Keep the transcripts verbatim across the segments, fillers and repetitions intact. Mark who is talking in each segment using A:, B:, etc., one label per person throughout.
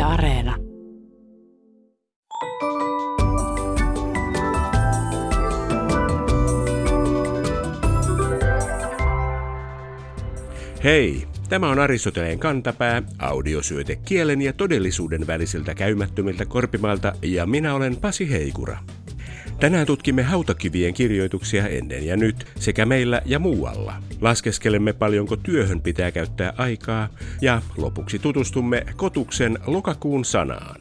A: Areena.
B: Hei, tämä on Aristoteleen kantapää, audiosyöte kielen ja todellisuuden välisiltä käymättömiltä korpimailta ja minä olen Pasi Heikura. Tänään tutkimme hautakivien kirjoituksia ennen ja nyt sekä meillä ja muualla. Laskeskelemme paljonko työhön pitää käyttää aikaa ja lopuksi tutustumme Kotuksen lokakuun sanaan.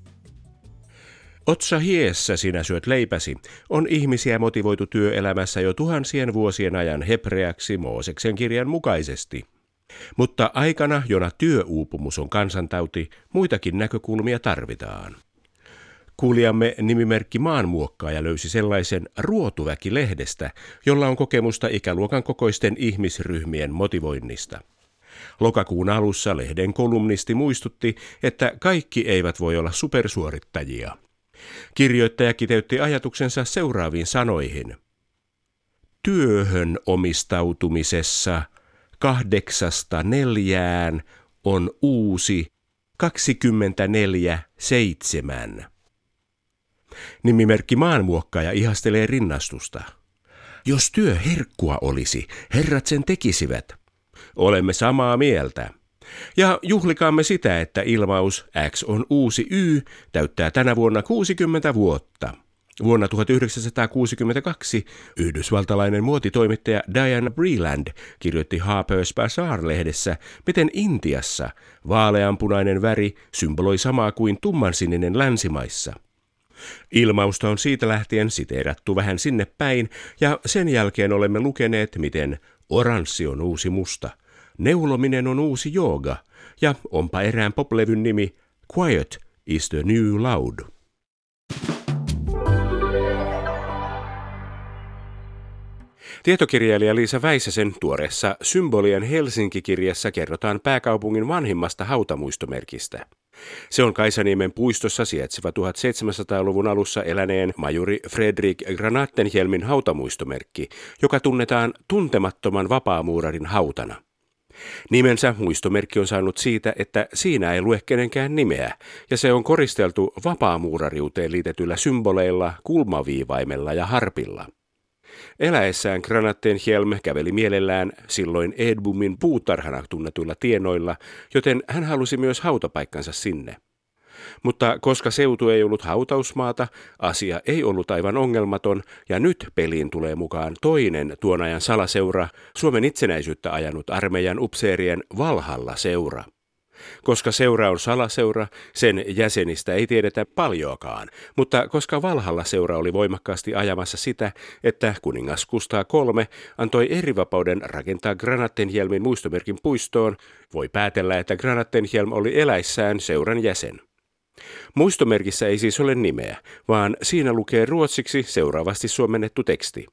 B: Otsa hiessä sinä syöt leipäsi on ihmisiä motivoitu työelämässä jo tuhansien vuosien ajan hebreaksi Mooseksen kirjan mukaisesti. Mutta aikana, jona työuupumus on kansantauti, muitakin näkökulmia tarvitaan. Kuulijamme nimimerkki Maanmuokkaaja löysi sellaisen Ruotuväki-lehdestä, jolla on kokemusta ikäluokan kokoisten ihmisryhmien motivoinnista. Lokakuun alussa lehden kolumnisti muistutti, että kaikki eivät voi olla supersuorittajia. Kirjoittaja kiteytti ajatuksensa seuraaviin sanoihin. Työhön omistautumisessa kahdeksasta neljään on uusi kaksikymmentäneljä seitsemän. Nimimerkki Maanmuokkaaja ihastelee rinnastusta. Jos työ herkkua olisi, herrat sen tekisivät. Olemme samaa mieltä. Ja juhlikaamme sitä, että ilmaus X on uusi Y täyttää tänä vuonna kuusikymmentä vuotta. Vuonna tuhatyhdeksänsataakuusikymmentäkaksi yhdysvaltalainen muotitoimittaja Diana Breland kirjoitti Harper's Bazaar-lehdessä, miten Intiassa vaaleanpunainen väri symboloi samaa kuin tummansininen länsimaissa. Ilmausta on siitä lähtien siteerattu vähän sinne päin, ja sen jälkeen olemme lukeneet, miten oranssi on uusi musta, neulominen on uusi jooga, ja onpa erään poplevyn nimi Quiet is the new loud. Tietokirjailija Liisa Väisäsen tuoreessa Symbolien Helsinki-kirjassa kerrotaan pääkaupungin vanhimmasta hautamuistomerkistä. Se on Kaisaniemen puistossa sijaitseva tuhatseitsemänsataaluvun alussa eläneen majuri Fredrik Granattenhielmin hautamuistomerkki, joka tunnetaan tuntemattoman vapaamuurarin hautana. Nimensä muistomerkki on saanut siitä, että siinä ei lue kenenkään nimeä, ja se on koristeltu vapaamuurariuteen liitetyillä symboleilla, kulmaviivaimella ja harpilla. Eläessään Granattenhielm käveli mielellään silloin Edbumin puutarhana tunnetuilla tienoilla, joten hän halusi myös hautapaikkansa sinne. Mutta koska seutu ei ollut hautausmaata, asia ei ollut aivan ongelmaton, ja nyt peliin tulee mukaan toinen tuon ajan salaseura, Suomen itsenäisyyttä ajanut armeijan upseerien Valhalla-seura. Koska seura on salaseura, sen jäsenistä ei tiedetä paljoakaan, mutta koska Valhalla-seura oli voimakkaasti ajamassa sitä, että kuningas Kustaa kolmas antoi erivapauden rakentaa Granattenhielmin muistomerkin puistoon, voi päätellä, että Granattenhielm oli eläissään seuran jäsen. Muistomerkissä ei siis ole nimeä, vaan siinä lukee ruotsiksi seuraavasti suomennettu teksti.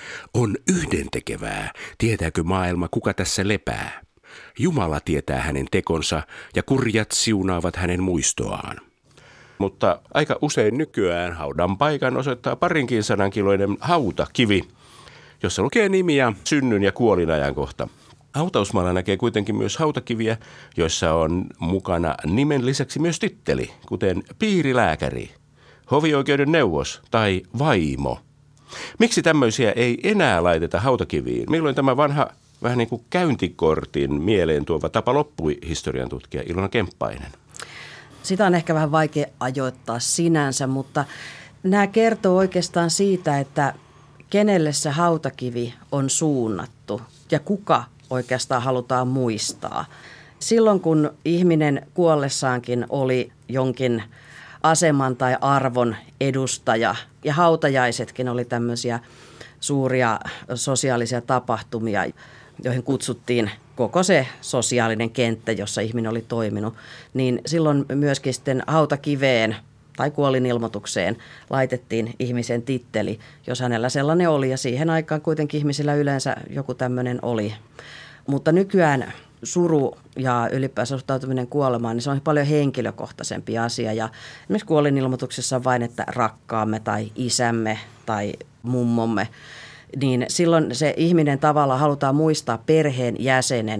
B: On yhdentekevää, tietääkö maailma kuka tässä lepää? Jumala tietää hänen tekonsa ja kurjat siunaavat hänen muistoaan. Mutta aika usein nykyään haudan paikan osoittaa parinkin sadan kiloinen hautakivi, jossa lukee nimi ja synnyn ja kuolinajankohta. Hautausmaalla näkee kuitenkin myös hautakiviä, joissa on mukana nimen lisäksi myös titteli, kuten piirilääkäri, hovioikeuden neuvos tai vaimo. Miksi tämmöisiä ei enää laiteta hautakiviin? Milloin tämä vanha vähän niin kuin käyntikortin mieleen tuova tapa loppui, historian tutkija Ilona Kemppainen?
C: Sitä on ehkä vähän vaikea ajoittaa sinänsä, mutta nämä kertoo oikeastaan siitä, että kenelle se hautakivi on suunnattu ja kuka oikeastaan halutaan muistaa. Silloin kun ihminen kuollessaankin oli jonkin aseman tai arvon edustaja ja hautajaisetkin oli tämmöisiä suuria sosiaalisia tapahtumia, joihin kutsuttiin koko se sosiaalinen kenttä, jossa ihminen oli toiminut, niin silloin myöskin sitten hautakiveen tai kuolinilmoitukseen laitettiin ihmisen titteli, jos hänellä sellainen oli, ja siihen aikaan kuitenkin ihmisillä yleensä joku tämmöinen oli. Mutta nykyään suru ja ylipäänsä suhtautuminen kuolemaan, niin se on paljon henkilökohtaisempi asia, ja esimerkiksi kuolinilmoituksessa on vain, että rakkaamme tai isämme tai mummomme, niin silloin se ihminen tavallaan halutaan muistaa perheen jäsenenä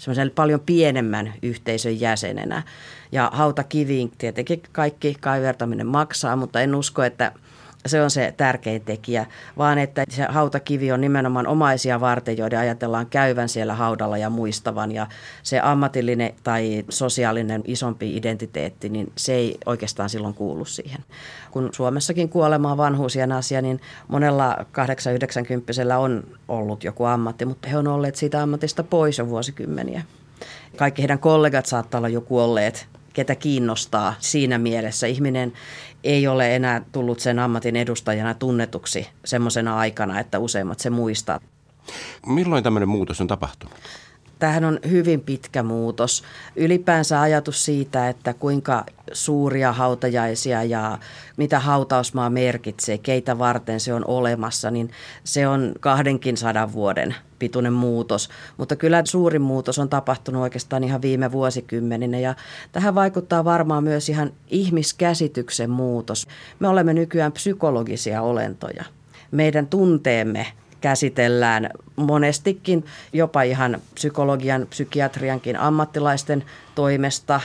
C: semmoisen paljon pienemmän yhteisön jäsenenä. Ja hautakiviin tietenkin kaikki kaivertaminen maksaa, mutta en usko, että se on se tärkein tekijä, vaan että se hautakivi on nimenomaan omaisia varten, joiden ajatellaan käyvän siellä haudalla ja muistavan. Ja se ammatillinen tai sosiaalinen isompi identiteetti, niin se ei oikeastaan silloin kuulu siihen. Kun Suomessakin kuolema on vanhuusien asia, niin monella kahdeksan-yhdeksänkymppisellä on ollut joku ammatti, mutta he on olleet siitä ammatista pois jo vuosikymmeniä. Kaikki heidän kollegat saattaa olla jo kuolleet, ketä kiinnostaa siinä mielessä. Ihminen ei ole enää tullut sen ammatin edustajana tunnetuksi semmoisena aikana, että useimmat se muistaa.
B: Milloin tämmöinen muutos on tapahtunut?
C: Tämähän on hyvin pitkä muutos. Ylipäänsä ajatus siitä, että kuinka suuria hautajaisia ja mitä hautausmaa merkitsee, keitä varten se on olemassa, niin se on kahdenkin sadan vuoden pituinen muutos. Mutta kyllä suurin muutos on tapahtunut oikeastaan ihan viime vuosikymmeninä ja tähän vaikuttaa varmaan myös ihan ihmiskäsityksen muutos. Me olemme nykyään psykologisia olentoja. Meidän tunteemme käsitellään monestikin jopa ihan psykologian, psykiatriankin ammattilaisten toimesta,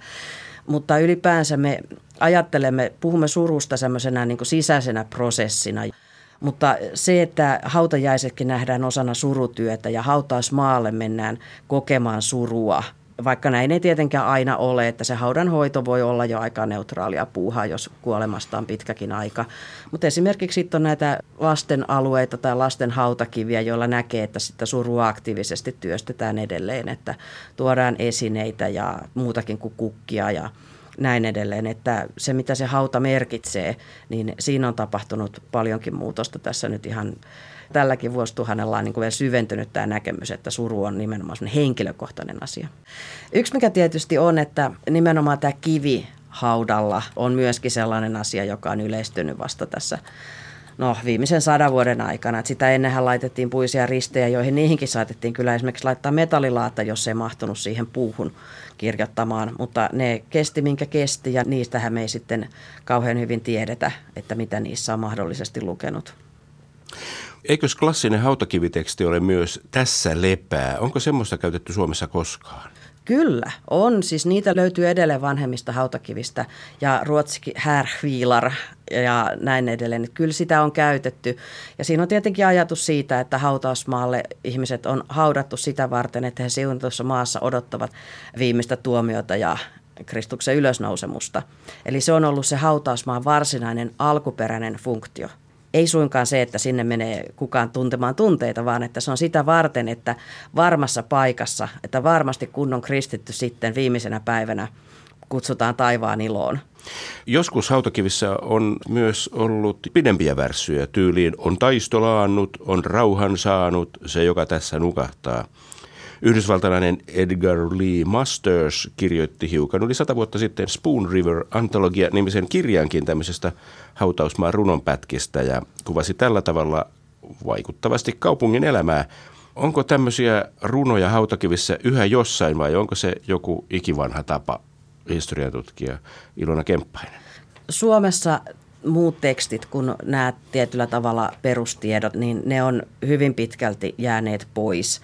C: mutta ylipäänsä me ajattelemme, puhumme surusta semmoisena niin kuin sisäisenä prosessina. Mutta se, että hautajaisetkin nähdään osana surutyötä ja hautausmaalle mennään kokemaan surua, vaikka näin ei tietenkään aina ole, että se haudanhoito voi olla jo aika neutraalia puuhaa, jos kuolemasta on pitkäkin aika. Mutta esimerkiksi sitten on näitä lasten alueita tai lasten hautakiviä, joilla näkee, että sitä surua aktiivisesti työstetään edelleen, että tuodaan esineitä ja muutakin kuin kukkia ja näin edelleen, että se mitä se hauta merkitsee, niin siinä on tapahtunut paljonkin muutosta tässä nyt ihan tälläkin vuosituhannella on niin kuin vielä syventynyt tämä näkemys, että suru on nimenomaan henkilökohtainen asia. Yksi mikä tietysti on, että nimenomaan tämä kivi haudalla on myöskin sellainen asia, joka on yleistynyt vasta tässä no, viimeisen sadan vuoden aikana. Että sitä ennenhän laitettiin puisia ristejä, joihin niihinkin saatettiin kyllä esimerkiksi laittaa metallilaatta, jos ei mahtunut siihen puuhun kirjoittamaan. Mutta ne kesti minkä kesti ja niistähän me ei sitten kauhean hyvin tiedetä, että mitä niissä on mahdollisesti lukenut.
B: Eikös klassinen hautakiviteksti ole myös tässä lepää? Onko semmoista käytetty Suomessa koskaan?
C: Kyllä, on. Siis niitä löytyy edelleen vanhemmista hautakivistä ja ruotsikin härhviilar ja näin edelleen. Kyllä sitä on käytetty. Ja siinä on tietenkin ajatus siitä, että hautausmaalle ihmiset on haudattu sitä varten, että he siunatussa maassa odottavat viimeistä tuomiota ja Kristuksen ylösnousemusta. Eli se on ollut se hautausmaan varsinainen alkuperäinen funktio. Ei suinkaan se, että sinne menee kukaan tuntemaan tunteita, vaan että se on sitä varten, että varmassa paikassa, että varmasti kun on kristitty sitten viimeisenä päivänä kutsutaan taivaan iloon.
B: Joskus hautakivissä on myös ollut pidempiä värssyjä tyyliin on taistolaannut, on rauhan saanut, se joka tässä nukahtaa. Yhdysvaltalainen Edgar Lee Masters kirjoitti hiukan yli sata vuotta sitten Spoon River Anthologia-nimisen kirjankin tämmöisestä hautausmaan runonpätkistä ja kuvasi tällä tavalla vaikuttavasti kaupungin elämää. Onko tämmöisiä runoja hautakivissä yhä jossain vai onko se joku ikivanha tapa, historiantutkija Ilona Kemppainen?
C: Suomessa muut tekstit, kun nämä tietyllä tavalla perustiedot, niin ne on hyvin pitkälti jääneet pois.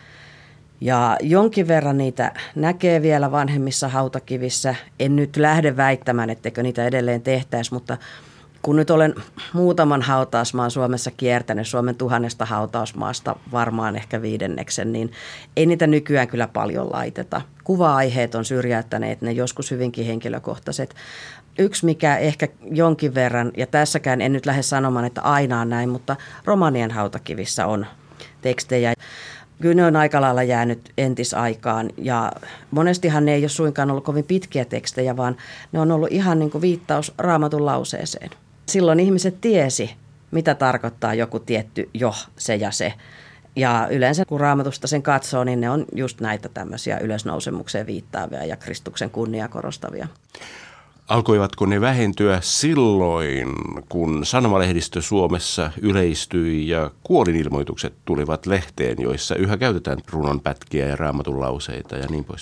C: Ja jonkin verran niitä näkee vielä vanhemmissa hautakivissä. En nyt lähde väittämään, etteikö niitä edelleen tehtäisi, mutta kun nyt olen muutaman hautausmaan Suomessa kiertänyt, Suomen tuhannesta hautausmaasta varmaan ehkä viidenneksen, niin ei niitä nykyään kyllä paljon laiteta. Kuva-aiheet on syrjäyttäneet, ne joskus hyvinkin henkilökohtaiset. Yksi mikä ehkä jonkin verran, ja tässäkään en nyt lähde sanomaan, että aina on näin, mutta romanien hautakivissä on tekstejä. Kyllä ne on aika lailla jäänyt entisaikaan ja monestihan ne ei ole suinkaan ollut kovin pitkiä tekstejä, vaan ne on ollut ihan niin kuin viittaus Raamatun lauseeseen. Silloin ihmiset tiesi, mitä tarkoittaa joku tietty jo, se ja se. Ja yleensä kun Raamatusta sen katsoo, niin ne on just näitä tämmöisiä ylösnousemukseen viittaavia ja Kristuksen kunniaa korostavia.
B: Alkoivatko ne vähentyä silloin, kun sanomalehdistö Suomessa yleistyi ja kuolinilmoitukset tulivat lehteen, joissa yhä käytetään runonpätkiä ja Raamatun lauseita ja niin poispäin?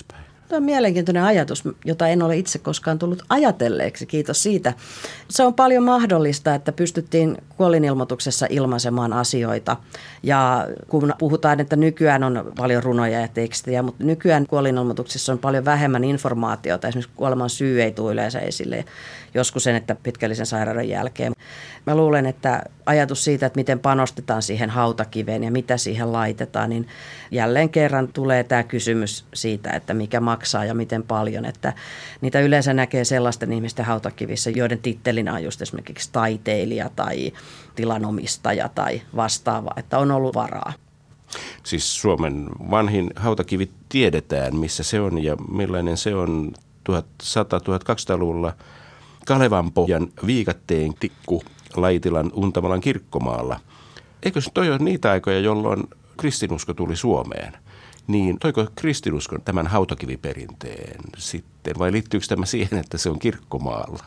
C: Tuo on mielenkiintoinen ajatus, jota en ole itse koskaan tullut ajatelleeksi. Kiitos siitä. Se on paljon mahdollista, että pystyttiin kuolinilmoituksessa ilmaisemaan asioita. Ja kun puhutaan, että nykyään on paljon runoja ja tekstejä, mutta nykyään kuolinilmoituksessa on paljon vähemmän informaatiota. Esimerkiksi kuoleman syy ei tule yleensä esille, joskus sen, että pitkällisen sairauden jälkeen. Mä luulen, että ajatus siitä, että miten panostetaan siihen hautakiveen ja mitä siihen laitetaan, niin jälleen kerran tulee tämä kysymys siitä, että mikä maksaa ja miten paljon. Että niitä yleensä näkee sellaisten ihmisten hautakivissä, joiden tittelinä on just esimerkiksi taiteilija tai tilanomistaja tai vastaava, että on ollut varaa.
B: Siis Suomen vanhin hautakivi tiedetään, missä se on ja millainen se on tuhatsata-tuhatkaksisataaluvulla Kalevanpohjan Viikatteen tikku Laitilan Untamalan kirkkomaalla. Eikö toi ole niitä aikoja, jolloin kristinusko tuli Suomeen? Niin toiko kristinusko tämän hautakiviperinteen sitten vai liittyykö tämä siihen, että se on kirkkomaalla?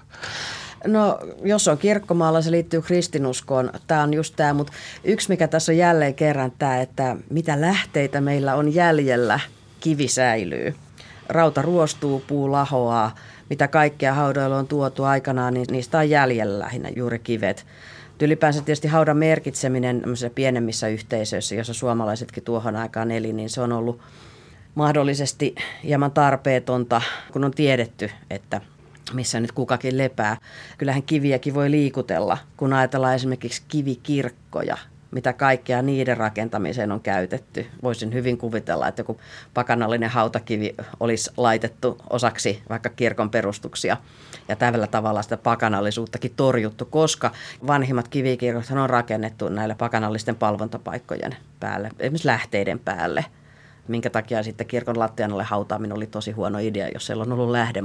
C: No jos on kirkkomaalla, se liittyy kristinuskoon. Tämä on just tämä, mutta yksi mikä tässä on jälleen kerran tämä, että mitä lähteitä meillä on jäljellä, kivi säilyy. Rauta ruostuu, puu lahoaa, mitä kaikkea haudoilla on tuotu aikanaan, niin niistä on jäljellä lähinnä juuri kivet. Ylipäänsä tietysti haudan merkitseminen pienemmissä yhteisöissä, joissa suomalaisetkin tuohon aikaan eli, niin se on ollut mahdollisesti hieman tarpeetonta, kun on tiedetty, että missä nyt kukakin lepää. Kyllähän kiviäkin voi liikutella, kun ajatellaan esimerkiksi kivikirkkoja, mitä kaikkea niiden rakentamiseen on käytetty. Voisin hyvin kuvitella, että joku pakanallinen hautakivi olisi laitettu osaksi vaikka kirkon perustuksia ja tällä tavalla sitä pakanallisuuttakin torjuttu, koska vanhimmat kivikirkot on rakennettu näille pakanallisten palvontapaikkojen päälle, esimerkiksi lähteiden päälle, minkä takia sitten kirkon lattian alle hautaaminen oli tosi huono idea, jos siellä on ollut lähde.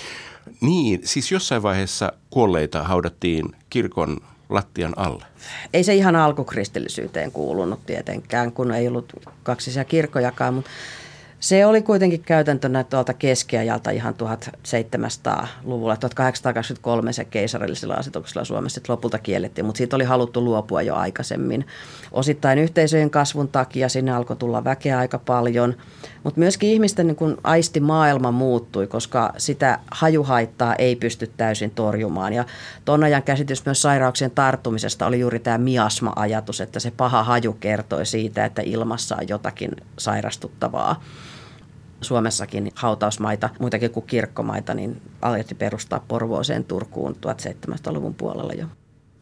B: Niin, siis jossain vaiheessa kuolleita haudattiin kirkon lattian alle.
C: Ei se ihan alkukristillisyyteen kuulunut tietenkään, kun ei ollut kaksisia kirkkojakaan, mutta se oli kuitenkin käytäntönä tuolta keskiajalta ihan tuhatseitsemänsataaluvulla. tuhatkahdeksansataakaksikymmentäkolme se keisarillisella asetuksella Suomessa lopulta kiellettiin, mutta siitä oli haluttu luopua jo aikaisemmin. Osittain yhteisöjen kasvun takia sinne alkoi tulla väkeä aika paljon, mutta myöskin ihmisten niin kun aistimaailma muuttui, koska sitä hajuhaittaa ei pysty täysin torjumaan. Ja tuon ajan käsitys myös sairauksien tarttumisesta oli juuri tämä miasma-ajatus, että se paha haju kertoi siitä, että ilmassa on jotakin sairastuttavaa. Suomessakin hautausmaita, muitakin kuin kirkkomaita, niin alettiin perustaa Porvooseen Turkuun tuhatseitsemänsataaluvun puolella jo.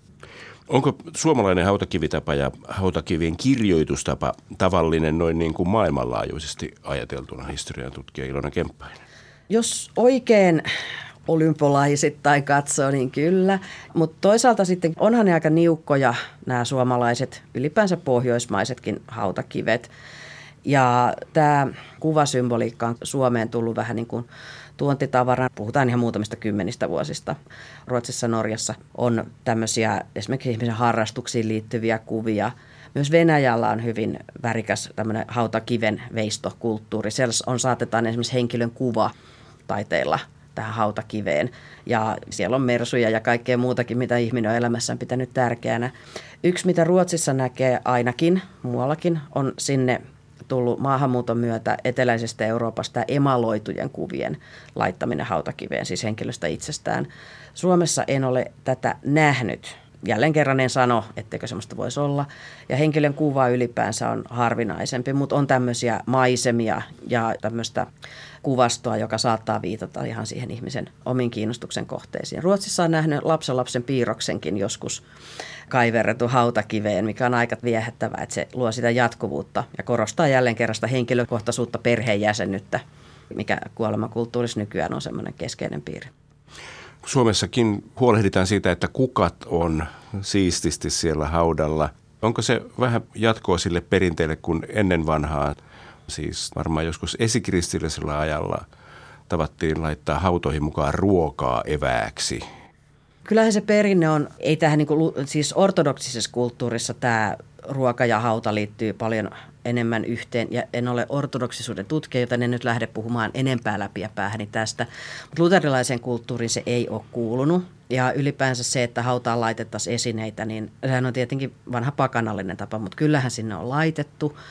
B: Onko suomalainen hautakivitapa ja hautakivien kirjoitustapa tavallinen noin niin kuin maailmanlaajuisesti ajateltuna, historian tutkija Ilona Kemppainen?
C: Jos oikein olympialaisittain katsoo, niin kyllä. Mutta toisaalta sitten onhan ne aika niukkoja nämä suomalaiset, ylipäänsä pohjoismaisetkin hautakivet. Ja tämä kuvasymboliikka on Suomeen tullut vähän niin kuin tuontitavaran. Puhutaan ihan muutamista kymmenistä vuosista. Ruotsissa, Norjassa on tämmöisiä esimerkiksi ihmisen harrastuksiin liittyviä kuvia. Myös Venäjällä on hyvin värikäs tämmöinen hautakiven veistokulttuuri. Siellä on saatetaan esimerkiksi henkilön kuva taiteilla tähän hautakiveen. Ja siellä on mersuja ja kaikkea muutakin, mitä ihminen on elämässään pitänyt tärkeänä. Yksi, mitä Ruotsissa näkee ainakin, muuallakin, on sinne tullut maahanmuuton myötä eteläisestä Euroopasta emaloitujen kuvien laittaminen hautakiveen, siis henkilöstä itsestään. Suomessa en ole tätä nähnyt. Jälleen kerran en sano, etteikö semmoista voisi olla. Ja henkilön kuva ylipäänsä on harvinaisempi, mutta on tämmöisiä maisemia ja tämmöistä kuvastoa, joka saattaa viitata ihan siihen ihmisen omiin kiinnostuksen kohteisiin. Ruotsissa on nähnyt lapsenlapsen piirroksenkin joskus kaiverretun hautakiveen, mikä on aika viehättävää, että se luo sitä jatkuvuutta ja korostaa jälleen kerran sitä henkilökohtaisuutta, perheenjäsennyttä, mikä kuolemakulttuurissa nykyään on semmoinen keskeinen piirre.
B: Suomessakin huolehditaan siitä, että kukat on siististi siellä haudalla. Onko se vähän jatkoa sille perinteelle kuin ennen vanhaa? Siis varmaan joskus esikristillisellä ajalla tavattiin laittaa hautoihin mukaan ruokaa evääksi.
C: Kyllähän se perinne on, ei tähän niin kuin, siis ortodoksisessa kulttuurissa tämä ruoka ja hauta liittyy paljon enemmän yhteen. Ja en ole ortodoksisuuden tutkija, joten en nyt lähde puhumaan enempää läpi ja päähäni tästä. Mutta luterilaisen kulttuuriin se ei ole kuulunut. Ja ylipäänsä se, että hautaan laitettaisiin esineitä, niin sehän on tietenkin vanha pakanallinen tapa, mutta kyllähän sinne on laitettu.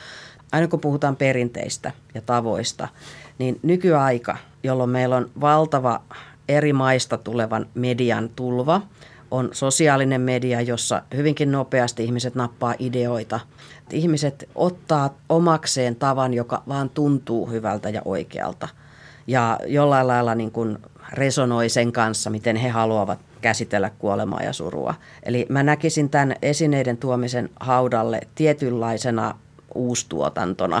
C: aina kun puhutaan perinteistä ja tavoista, niin nykyaika, jolloin meillä on valtava eri maista tulevan median tulva, on sosiaalinen media, jossa hyvinkin nopeasti ihmiset nappaa ideoita. Ihmiset ottaa omakseen tavan, joka vaan tuntuu hyvältä ja oikealta. Ja jollain lailla niin kuin resonoi sen kanssa, miten he haluavat käsitellä kuolemaa ja surua. Eli mä näkisin tämän esineiden tuomisen haudalle tietynlaisena uustuotantona.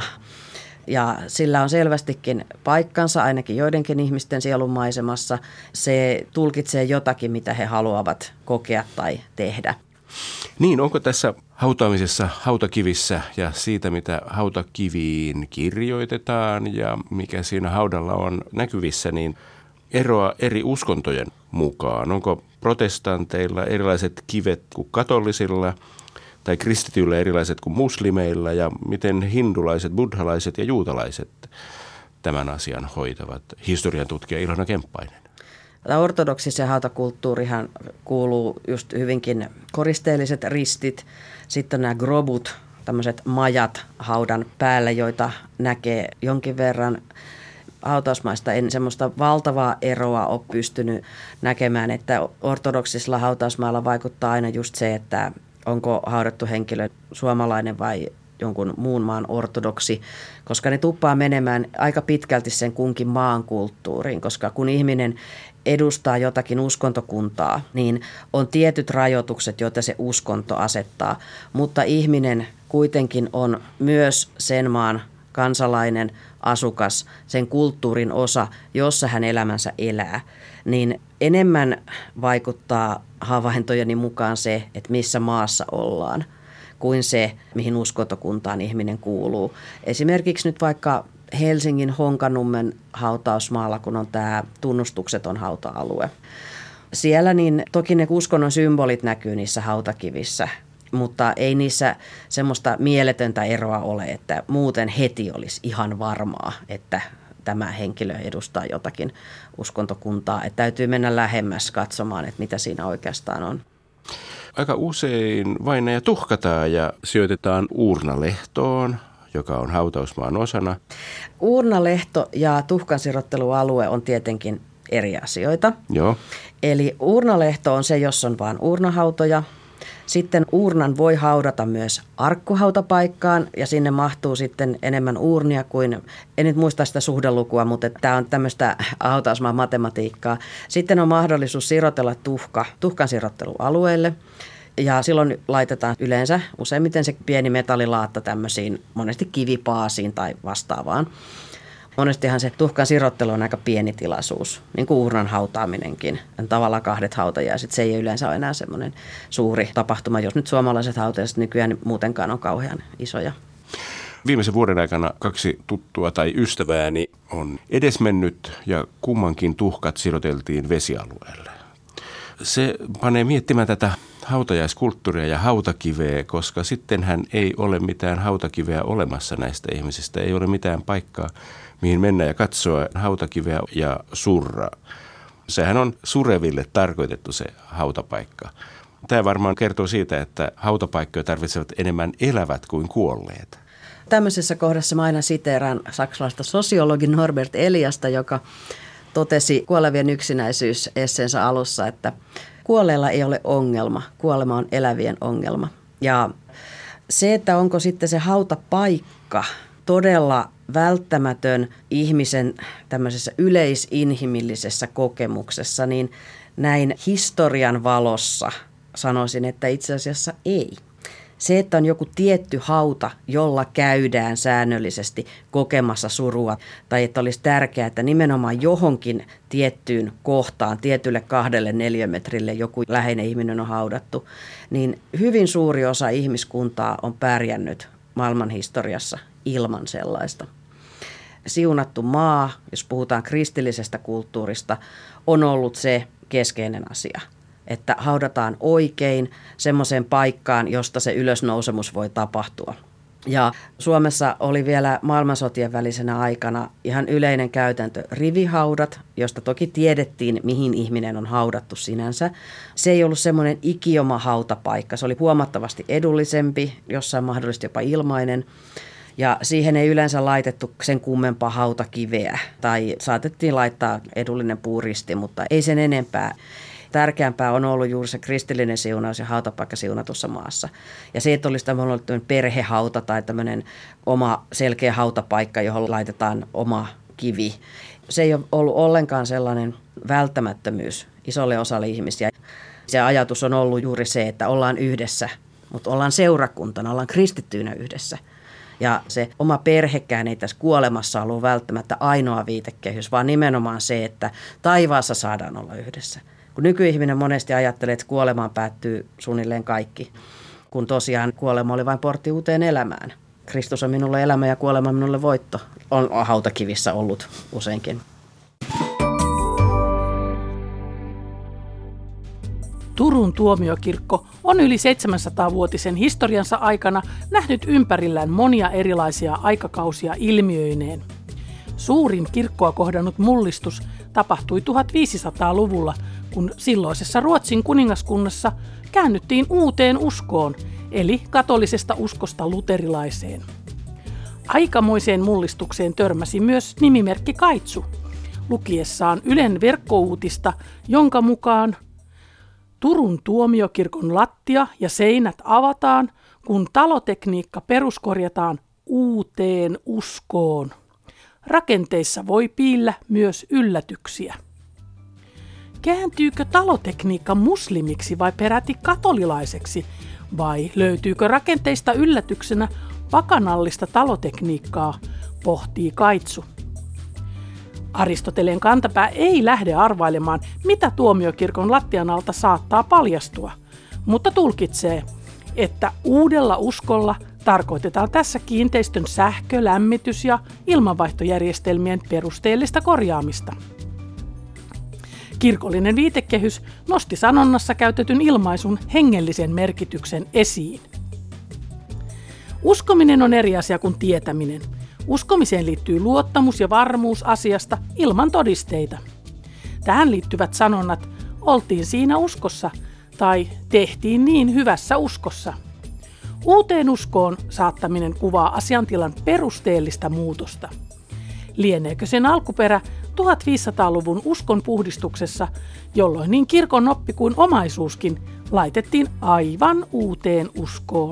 C: Ja sillä on selvästikin paikkansa ainakin joidenkin ihmisten sielunmaisemassa. Se tulkitsee jotakin, mitä he haluavat kokea tai tehdä.
B: Niin, onko tässä hautaamisessa, hautakivissä ja siitä, mitä hautakiviin kirjoitetaan ja mikä siinä haudalla on näkyvissä, niin eroa eri uskontojen mukaan? Onko protestanteilla erilaiset kivet kuin katolisilla tai kristityillä erilaiset kuin muslimeilla ja miten hindulaiset, buddhalaiset ja juutalaiset tämän asian hoitavat? Historian tutkija Ilona Kemppainen.
C: Ortodoksisen hautakulttuurihan kuuluu just hyvinkin koristeelliset ristit, sitten nämä grobut, tämmöiset majat haudan päällä, joita näkee jonkin verran. Hautausmaista en semmoista valtavaa eroa ole pystynyt näkemään, että ortodoksisilla hautausmailla vaikuttaa aina just se, että onko haudattu henkilö suomalainen vai jonkun muun maan ortodoksi, koska ne tuppaa menemään aika pitkälti sen kunkin maan kulttuuriin, koska kun ihminen edustaa jotakin uskontokuntaa, niin on tietyt rajoitukset, joita se uskonto asettaa, mutta ihminen kuitenkin on myös sen maan kansalainen, asukas, sen kulttuurin osa, jossa hän elämänsä elää, niin enemmän vaikuttaa havaintojeni mukaan se, että missä maassa ollaan, kuin se, mihin uskontokuntaan ihminen kuuluu. Esimerkiksi nyt vaikka Helsingin Honkanummen hautausmaalla, kun on tämä tunnustukseton hauta-alue. Siellä niin toki ne uskonnon symbolit näkyy niissä hautakivissä, mutta ei niissä semmoista mieletöntä eroa ole, että muuten heti olisi ihan varmaa, että tämä henkilö edustaa jotakin uskontokuntaa. Että täytyy mennä lähemmäs katsomaan, että mitä siinä oikeastaan on.
B: Aika usein vainaja tuhkataan ja sijoitetaan uurnalehtoon, joka on hautausmaan osana.
C: Uurnalehto ja tuhkansirottelualue on tietenkin eri asioita.
B: Joo.
C: Eli uurnalehto on se, jos on vain uurnahautoja. Sitten uurnan voi haudata myös arkkuhautapaikkaan ja sinne mahtuu sitten enemmän uurnia kuin, en nyt muista sitä suhdelukua, mutta tämä on tämmöistä hautausmaan matematiikkaa. Sitten on mahdollisuus sirotella tuhka tuhkan sirottelualueelle ja silloin laitetaan yleensä useimmiten se pieni metallilaatta tämmöisiin monesti kivipaasiin tai vastaavaan. Monestihan se tuhkan sirottelu on aika pieni tilaisuus, niin kuin uurnan hautaaminenkin. Tavallaan kahdet hautajaiset, se ei yleensä ole enää semmoinen suuri tapahtuma, jos nyt suomalaiset hautajaiset nykyään muutenkaan on kauhean isoja.
B: Viimeisen vuoden aikana kaksi tuttua tai ystävääni on edesmennyt ja kummankin tuhkat siroteltiin vesialueelle. Se panee miettimään tätä hautajaiskulttuuria ja hautakiveä, koska sittenhän ei ole mitään hautakiveä olemassa näistä ihmisistä. Ei ole mitään paikkaa, mihin mennä ja katsoa hautakiveä ja surra. Sehän on sureville tarkoitettu se hautapaikka. Tämä varmaan kertoo siitä, että hautapaikkoja tarvitsevat enemmän elävät kuin kuolleet.
C: Tämmöisessä kohdassa mä aina siteeraan saksalaista sosiologin Norbert Eliasta, joka totesi kuolevien yksinäisyys esseensä alussa, että kuolleilla ei ole ongelma, kuolema on elävien ongelma. Ja se, että onko sitten se hautapaikka todella välttämätön ihmisen tämmöisessä yleisinhimillisessä kokemuksessa, niin näin historian valossa sanoisin, että itse asiassa ei. Se, että on joku tietty hauta, jolla käydään säännöllisesti kokemassa surua, tai että olisi tärkeää, että nimenomaan johonkin tiettyyn kohtaan, tietylle kahdelle neliömetrille joku läheinen ihminen on haudattu, niin hyvin suuri osa ihmiskuntaa on pärjännyt maailman historiassa ilman sellaista. Siunattu maa, jos puhutaan kristillisestä kulttuurista, on ollut se keskeinen asia, että haudataan oikein semmoiseen paikkaan, josta se ylösnousemus voi tapahtua. Ja Suomessa oli vielä maailmansotien välisenä aikana ihan yleinen käytäntö rivihaudat, josta toki tiedettiin, mihin ihminen on haudattu sinänsä. Se ei ollut semmoinen ikioma hautapaikka, se oli huomattavasti edullisempi, jossain mahdollisesti jopa ilmainen. Ja siihen ei yleensä laitettu sen kummempaa hautakiveä tai saatettiin laittaa edullinen puuristi, mutta ei sen enempää. Tärkeämpää on ollut juuri se kristillinen siunaus ja hautapaikka siunatussa maassa. Ja se, että olisi tämmöinen perhehauta tai tämmöinen oma selkeä hautapaikka, johon laitetaan oma kivi. Se ei ole ollut ollenkaan sellainen välttämättömyys isolle osalle ihmisiä. Se ajatus on ollut juuri se, että ollaan yhdessä, mutta ollaan seurakuntana, ollaan kristittyinä yhdessä. Ja se oma perhekään ei tässä kuolemassa ollut välttämättä ainoa viitekehys, vaan nimenomaan se, että taivaassa saadaan olla yhdessä. Kun nykyihminen monesti ajattelee, että kuolemaan päättyy suunnilleen kaikki, kun tosiaan kuolema oli vain portti uuteen elämään. Kristus on minulle elämä ja kuolema minulle voitto, on hautakivissä ollut useinkin.
A: Turun tuomiokirkko on yli seitsemänsataa-vuotisen historiansa aikana nähnyt ympärillään monia erilaisia aikakausia ilmiöineen. Suurin kirkkoa kohdannut mullistus tapahtui tuhatviisisataaluvulla, kun silloisessa Ruotsin kuningaskunnassa käännyttiin uuteen uskoon, eli katolisesta uskosta luterilaiseen. Aikamoiseen mullistukseen törmäsi myös nimimerkki Kaitsu, lukiessaan Ylen verkkouutista, jonka mukaan Turun tuomiokirkon lattia ja seinät avataan, kun talotekniikka peruskorjataan uuteen uskoon. Rakenteissa voi piillä myös yllätyksiä. Kääntyykö talotekniikka muslimiksi vai peräti katolilaiseksi, vai löytyykö rakenteista yllätyksenä pakanallista talotekniikkaa, pohtii Kaitsu. Aristoteleen kantapää ei lähde arvailemaan, mitä tuomiokirkon lattian alta saattaa paljastua, mutta tulkitsee, että uudella uskolla tarkoitetaan tässä kiinteistön sähkö-, lämmitys- ja ilmanvaihtojärjestelmien perusteellista korjaamista. Kirkollinen viitekehys nosti sanonnassa käytetyn ilmaisun hengellisen merkityksen esiin. Uskominen on eri asia kuin tietäminen. Uskomiseen liittyy luottamus ja varmuus asiasta ilman todisteita. Tähän liittyvät sanonnat oltiin siinä uskossa tai tehtiin niin hyvässä uskossa. Uuteen uskoon saattaminen kuvaa asiantilan perusteellista muutosta. Lieneekö sen alkuperä tuhatviisisataaluvun uskon puhdistuksessa, jolloin niin kirkon oppi kuin omaisuuskin laitettiin aivan uuteen uskoon.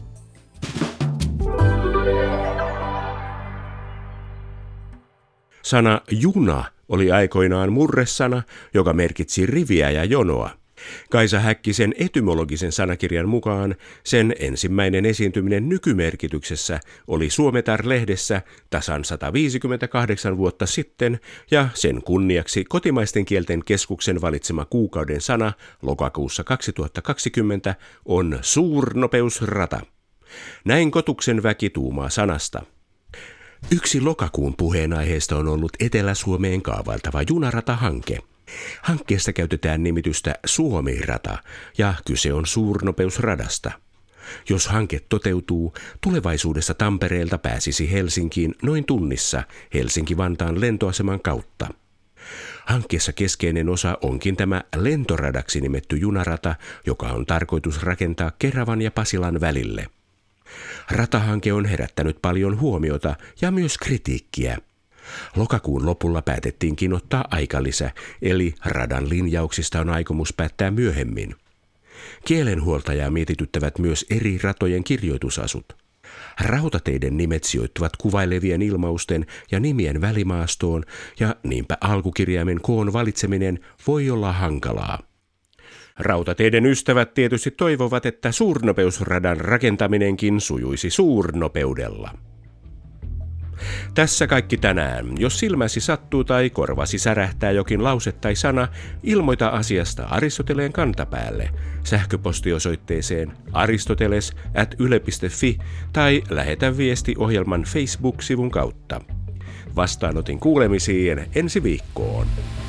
B: Sana juna oli aikoinaan murresana, joka merkitsi riviä ja jonoa. Kaisa Häkkisen etymologisen sanakirjan mukaan sen ensimmäinen esiintyminen nykymerkityksessä oli Suometar-lehdessä tasan sata viisikymmentäkahdeksan vuotta sitten ja sen kunniaksi Kotimaisten kielten keskuksen valitsema kuukauden sana lokakuussa kaksituhattakaksikymmentä on suurnopeusrata. Näin Kotuksen väki tuumaa sanasta. Yksi lokakuun puheenaiheesta on ollut Etelä-Suomeen kaavailtava junaratahanke. Hankkeesta käytetään nimitystä Suomi-rata ja kyse on suurnopeusradasta. Jos hanke toteutuu, tulevaisuudessa Tampereelta pääsisi Helsinkiin noin tunnissa Helsinki-Vantaan lentoaseman kautta. Hankkeessa keskeinen osa onkin tämä lentoradaksi nimetty junarata, joka on tarkoitus rakentaa Keravan ja Pasilan välille. Ratahanke on herättänyt paljon huomiota ja myös kritiikkiä. Lokakuun lopulla päätettiinkin ottaa aikalisä, eli radan linjauksista on aikomus päättää myöhemmin. Kielenhuoltajaa mietityttävät myös eri ratojen kirjoitusasut. Rautateiden nimet sijoittuvat kuvailevien ilmausten ja nimien välimaastoon, ja niinpä alkukirjaimen koon valitseminen voi olla hankalaa. Rautateiden ystävät tietysti toivovat, että suurnopeusradan rakentaminenkin sujuisi suurnopeudella. Tässä kaikki tänään. Jos silmäsi sattuu tai korvasi särähtää jokin lause tai sana, ilmoita asiasta Aristoteleen kantapäälle, sähköpostiosoitteeseen aristoteles at yle piste fi tai lähetä viesti ohjelman Facebook-sivun kautta. Vastaanotin kuulemisiin ensi viikkoon.